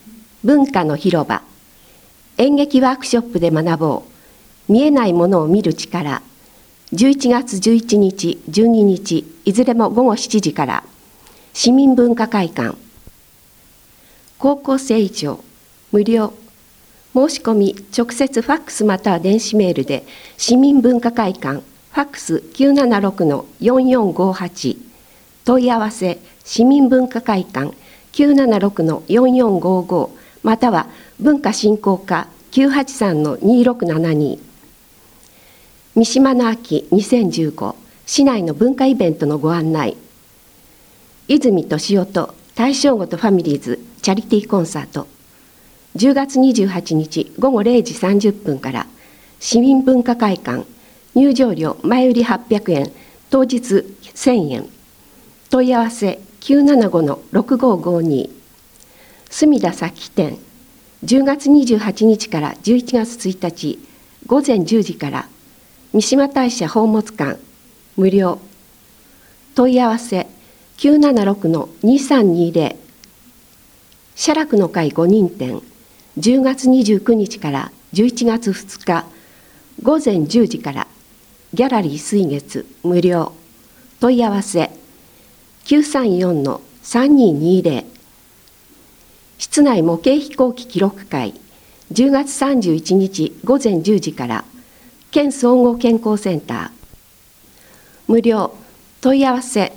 文化の広場、演劇ワークショップで学ぼう、見えないものを見る力、11月11日、12日、いずれも午後7時から、市民文化会館。高校生以上、無料。申し込み、直接ファックスまたは電子メールで、市民文化会館、ファックス 976-4458、問い合わせ、市民文化会館 976-4455、または文化振興課 983-2672。三島の秋2015、市内の文化イベントのご案内。泉敏夫と大正ごとファミリーズチャリティーコンサート。10月28日午後0時30分から、市民文化会館、入場料前売り800円、当日1000円。問い合わせ 975-6552。墨田咲店、10月28日から11月1日、午前10時から、三島大社宝物館、無料。問い合わせ 976-2320。写楽の会5人展、10月29日から11月2日、午前10時から、ギャラリー水月、無料。問い合わせ 934-3220。室内模型飛行機記録会、10月31日午前10時から、県総合健康センター、無料。問い合わせ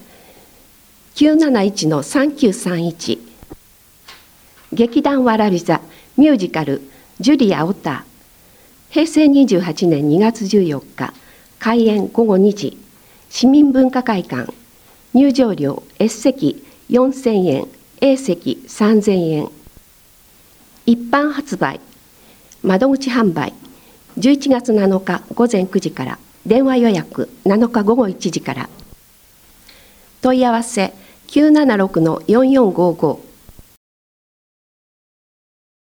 971-3931。劇団わらび座ミュージカルジュリア・オタ、平成28年2月14日、開演午後2時、市民文化会館、入場料 S 席4000円、A 席3000円。一般発売、窓口販売、11月7日午前9時から、電話予約7日午後1時から。問い合わせ 976-4455